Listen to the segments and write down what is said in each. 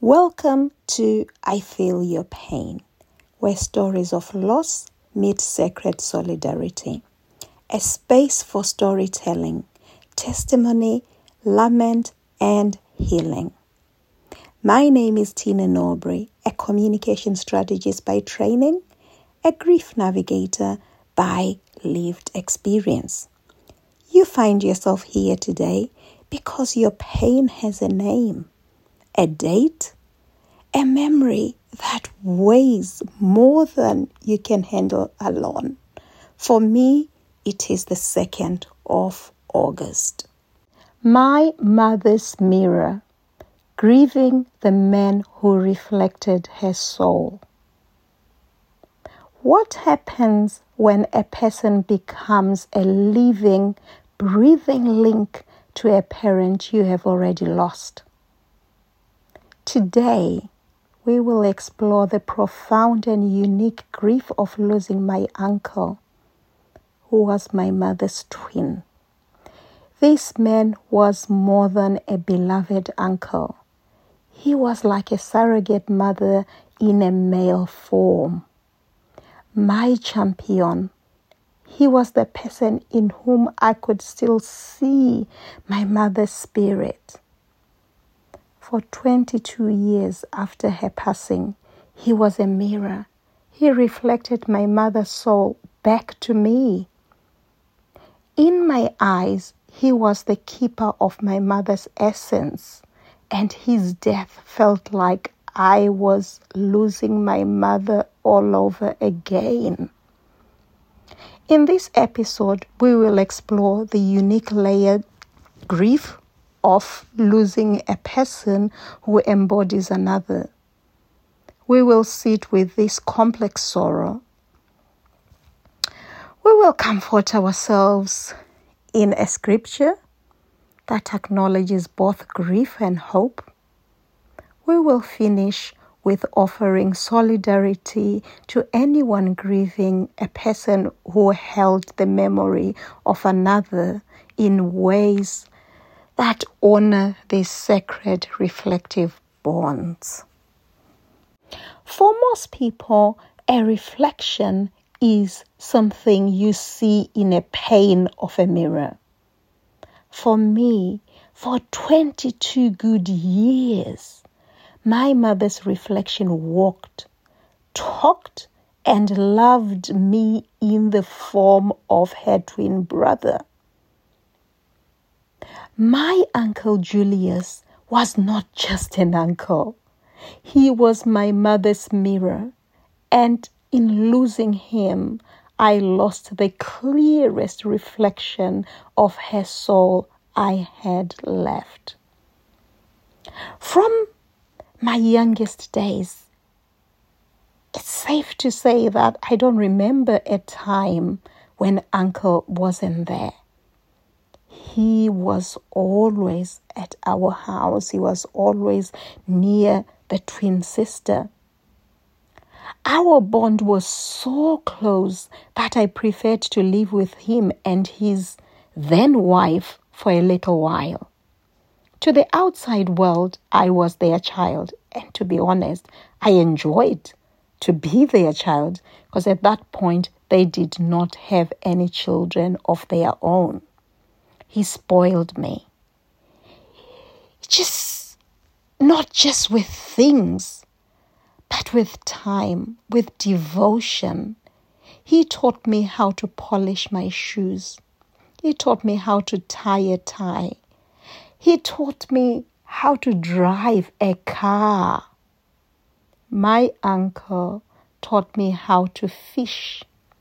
Welcome to I Feel Your Pain, where stories of loss meet sacred solidarity. A space for storytelling, testimony, lament, and healing. My name is Tina Norbury, a communication strategist by training, a grief navigator by lived experience. You find yourself here today because your pain has a name, a date, a memory that weighs more than you can handle alone. For me, it is the 2nd of August. My mother's mirror, grieving the man who reflected her soul. What happens when a person becomes a living, breathing link to a parent you have already lost? Today, we will explore the profound and unique grief of losing my uncle, who was my mother's twin. This man was more than a beloved uncle. He was like a surrogate mother in a male form. My champion. He was the person in whom I could still see my mother's spirit. For 22 years after her passing, he was a mirror. He reflected my mother's soul back to me. In my eyes, he was the keeper of my mother's essence, and his death felt like I was losing my mother all over again. In this episode, we will explore the unique layered grief of losing a person who embodies another. We will sit with this complex sorrow. We will comfort ourselves in a scripture that acknowledges both grief and hope. We will finish with offering solidarity to anyone grieving a person who held the memory of another in ways that honor these sacred reflective bonds. For most people, a reflection is something you see in a pane of a mirror. For me, for 22 good years, my mother's reflection walked, talked, and loved me in the form of her twin brother. My Uncle Julius was not just an uncle. He was my mother's mirror, and in losing him, I lost the clearest reflection of her soul I had left. From my youngest days, it's safe to say that I don't remember a time when Uncle wasn't there. He was always at our house. He was always near the twin sister. Our bond was so close that I preferred to live with him and his then wife for a little while. To the outside world, I was their child. And to be honest, I enjoyed to be their child because at that point, they did not have any children of their own. He spoiled me. Not just with things, but with time, with devotion. He taught me how to polish my shoes. He taught me how to tie a tie. He taught me how to drive a car. My uncle taught me how to fish.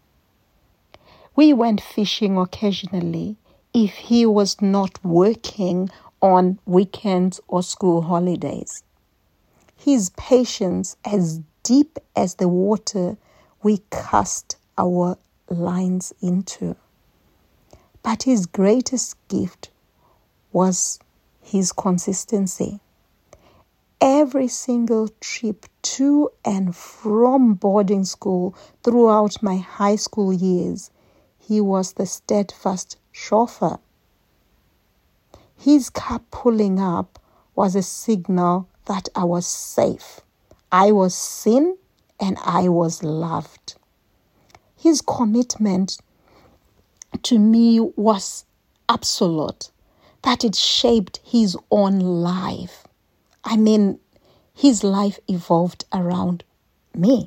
We went fishing occasionally if he was not working on weekends or school holidays. His patience as deep as the water we cast our lines into. But his greatest gift was his consistency. Every single trip to and from boarding school throughout my high school years, he was the steadfast chauffeur. His car pulling up was a signal that I was safe. I was seen and I was loved. His commitment to me was absolute, that it shaped his own life. I mean, his life evolved around me.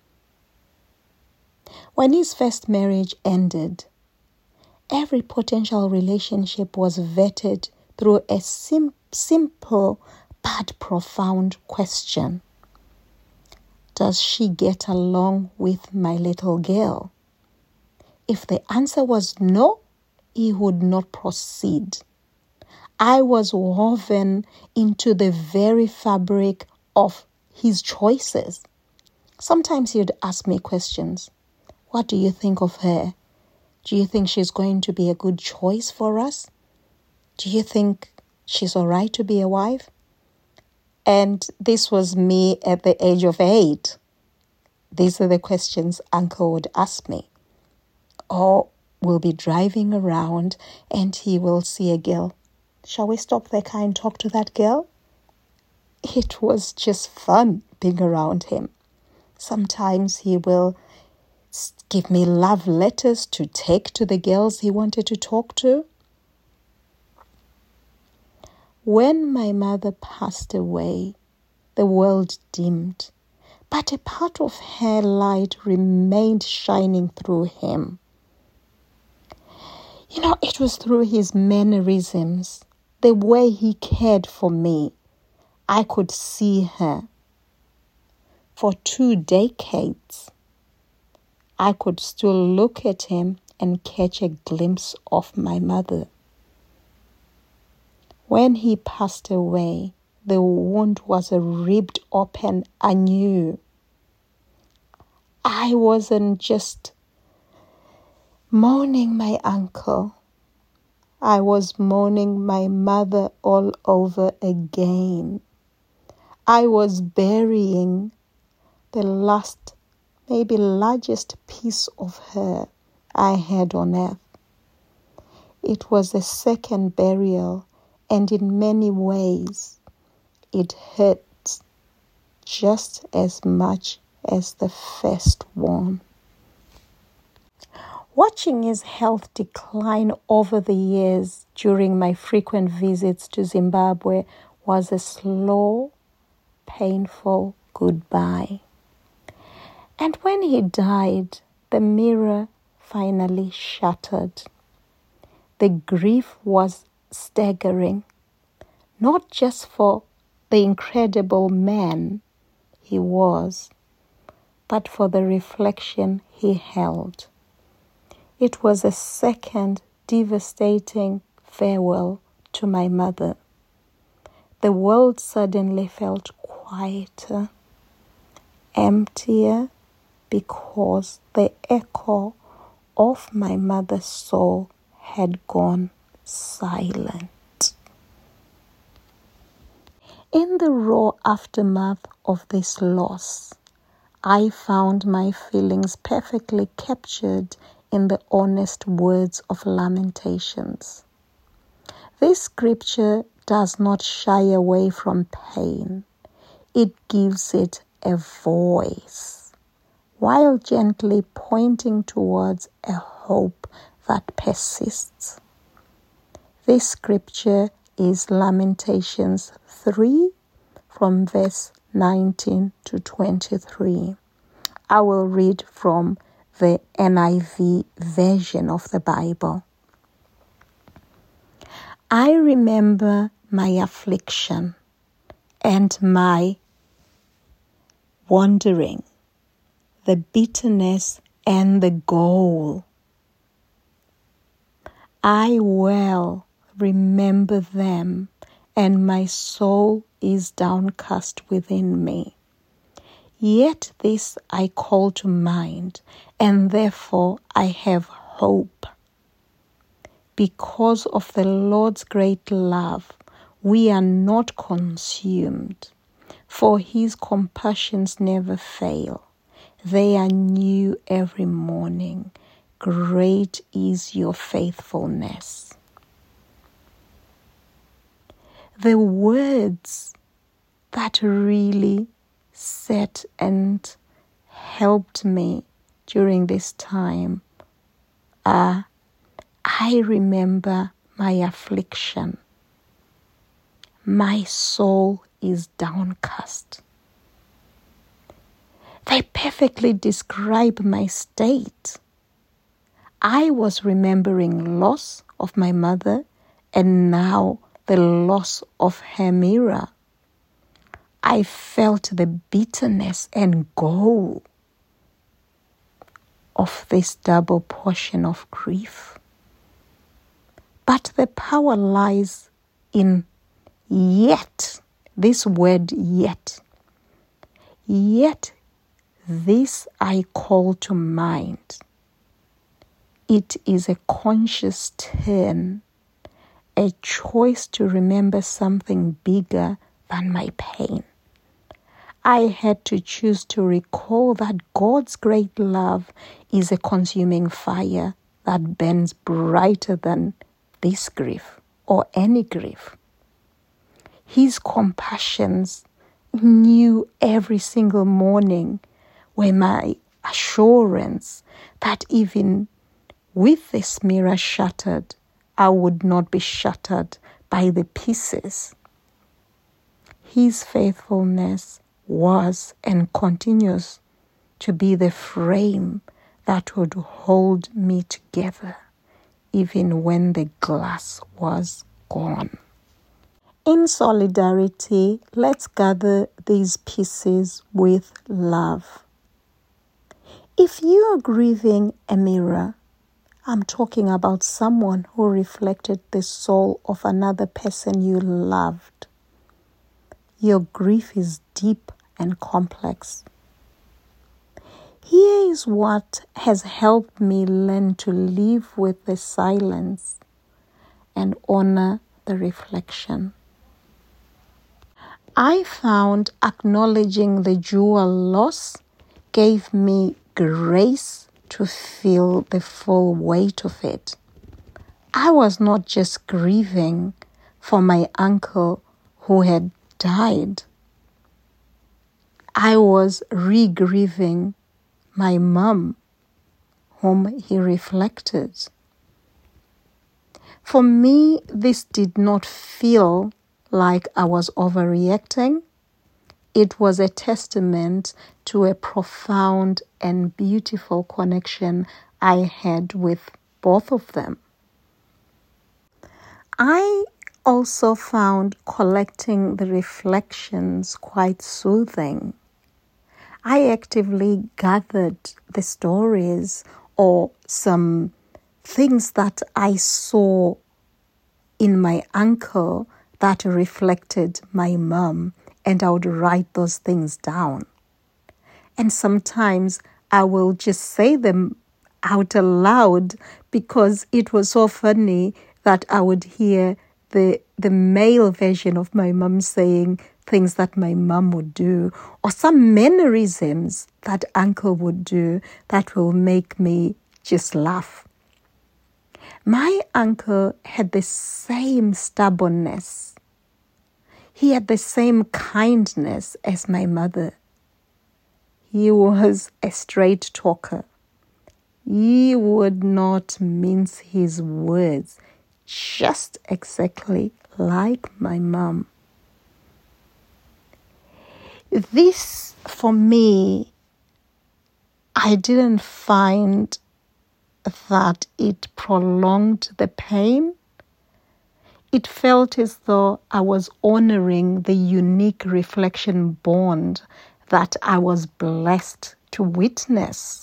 When his first marriage ended, every potential relationship was vetted through a simple but profound question. Does she get along with my little girl? If the answer was no, he would not proceed. I was woven into the very fabric of his choices. Sometimes he'd ask me questions. What do you think of her? Do you think she's going to be a good choice for us? Do you think she's all right to be a wife? And this was me at the age of 8. These are the questions Uncle would ask me. Or we'll be driving around and he will see a girl. Shall we stop the car and talk to that girl? It was just fun being around him. Sometimes he will give me love letters to take to the girls he wanted to talk to. When my mother passed away, the world dimmed, but a part of her light remained shining through him. It was through his mannerisms, the way he cared for me. I could see her. For 2 decades, I could still look at him and catch a glimpse of my mother. When he passed away, the wound was ripped open anew. I wasn't just mourning my uncle. I was mourning my mother all over again. I was burying the last, maybe largest piece of her I had on earth. It was a second burial, and in many ways, it hurt just as much as the first one. Watching his health decline over the years during my frequent visits to Zimbabwe was a slow, painful goodbye. And when he died, the mirror finally shattered. The grief was staggering, not just for the incredible man he was, but for the reflection he held. It was a second devastating farewell to my mother. The world suddenly felt quieter, emptier, because the echo of my mother's soul had gone silent. In the raw aftermath of this loss, I found my feelings perfectly captured in the honest words of Lamentations. This scripture does not shy away from pain. It gives it a voice, while gently pointing towards a hope that persists. This scripture is Lamentations 3 from verse 19 to 23. I will read from the NIV version of the Bible. I remember my affliction and my wandering, the bitterness and the gall. I well remember them, and my soul is downcast within me. Yet this I call to mind, and therefore I have hope. Because of the Lord's great love, we are not consumed, for his compassions never fail. They are new every morning. Great is your faithfulness. The words that really sat and helped me during this time. I remember my affliction. My soul is downcast. They perfectly describe my state. I was remembering loss of my mother and now the loss of her mirror. I felt the bitterness and gall of this double portion of grief. But the power lies in yet, this word yet. Yet this I call to mind. It is a conscious turn, a choice to remember something bigger than my pain. I had to choose to recall that God's great love is a consuming fire that burns brighter than this grief or any grief. His compassions new every single morning were my assurance that even with this mirror shattered, I would not be shattered by the pieces. His faithfulness was and continues to be the frame that would hold me together, even when the glass was gone. In solidarity, let's gather these pieces with love. If you are grieving a mirror, I'm talking about someone who reflected the soul of another person you loved. Your grief is deep and complex. Here is what has helped me learn to live with the silence and honor the reflection. I found acknowledging the dual loss gave me grace to feel the full weight of it. I was not just grieving for my uncle who had died. I was re-grieving my mom, whom he reflected. For me, this did not feel like I was overreacting. It was a testament to a profound and beautiful connection I had with both of them. I also found collecting the reflections quite soothing. I actively gathered the stories or some things that I saw in my uncle that reflected my mom, and I would write those things down. And sometimes I will just say them out aloud because it was so funny that I would hear the male version of my mom saying things that my mom would do, or some mannerisms that uncle would do that will make me just laugh. My uncle had the same stubbornness. He had the same kindness as my mother. He was a straight talker. He would not mince his words, just exactly like my mom. This, for me, I didn't find that it prolonged the pain. It felt as though I was honoring the unique reflection bond that I was blessed to witness.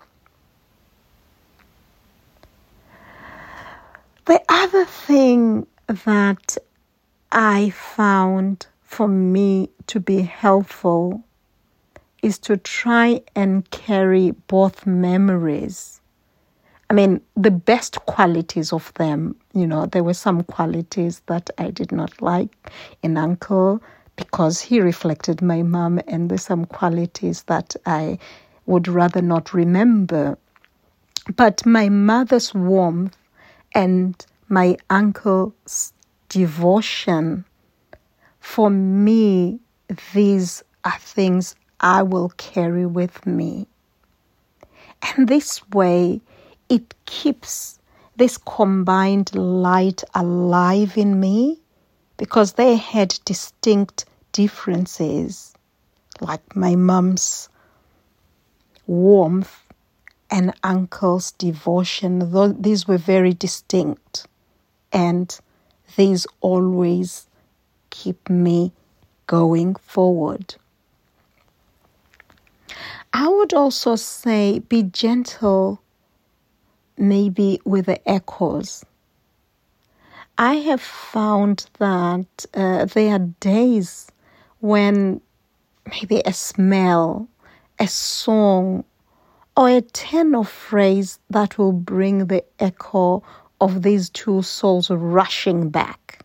The other thing that I found for me to be helpful is to try and carry both memories. I mean, the best qualities of them, there were some qualities that I did not like in uncle because he reflected my mom, and there's some qualities that I would rather not remember. But my mother's warmth and my uncle's devotion, for me, these are things I will carry with me. And this way, it keeps this combined light alive in me, because they had distinct differences, like my mom's warmth and uncle's devotion. These were very distinct, and these always keep me going forward. I would also say be gentle maybe with the echoes. I have found that there are days when maybe a smell, a song, or a turn of phrase that will bring the echo of these two souls rushing back.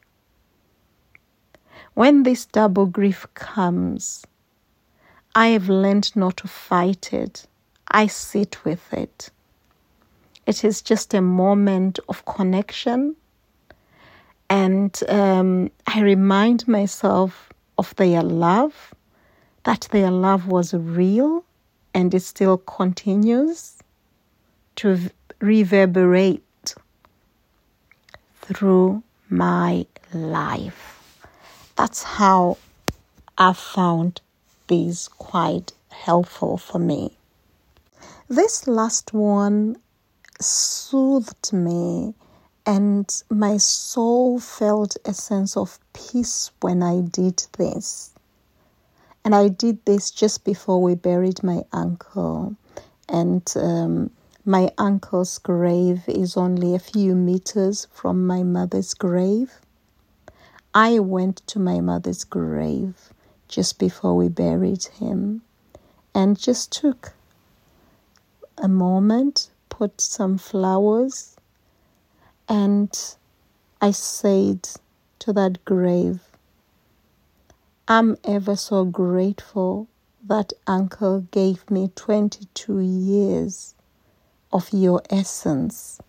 When this double grief comes, I have learned not to fight it. I sit with it. It is just a moment of connection, and I remind myself of their love, that their love was real, and it still continues to reverberate through my life. That's how I found these quite helpful for me. This last one soothed me, and my soul felt a sense of peace when I did this. And I did this just before we buried my uncle. And my uncle's grave is only a few meters from my mother's grave. I went to my mother's grave just before we buried him, and just took a moment, put some flowers, and I said to that grave, I'm ever so grateful that Uncle gave me 22 years of your essence.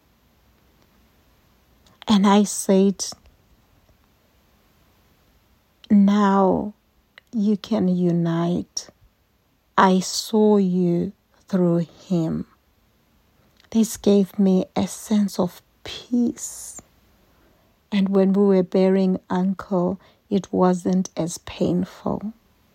And I said, now you can unite. I saw you through him. This gave me a sense of peace. And when we were burying Uncle, it wasn't as painful.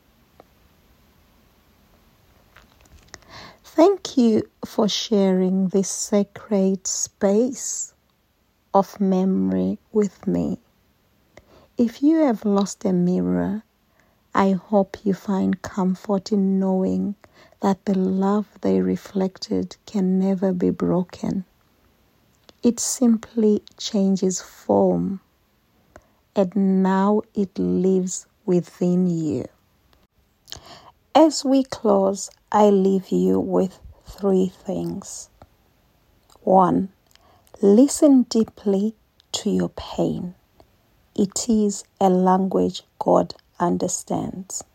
Thank you for sharing this sacred space of memory with me. If you have lost a mirror, I hope you find comfort in knowing that the love they reflected can never be broken. It simply changes form, and now it lives within you. As we close, I leave you with 3 things. 1, listen deeply to your pain. It is a language God understands.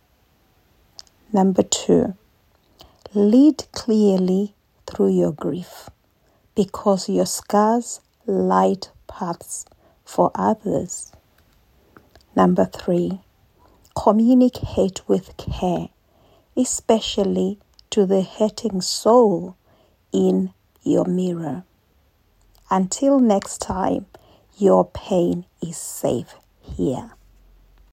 2, lead clearly through your grief, because your scars light paths for others. 3, communicate with care, especially to the hurting soul in your mirror. Until next time, your pain is safe here.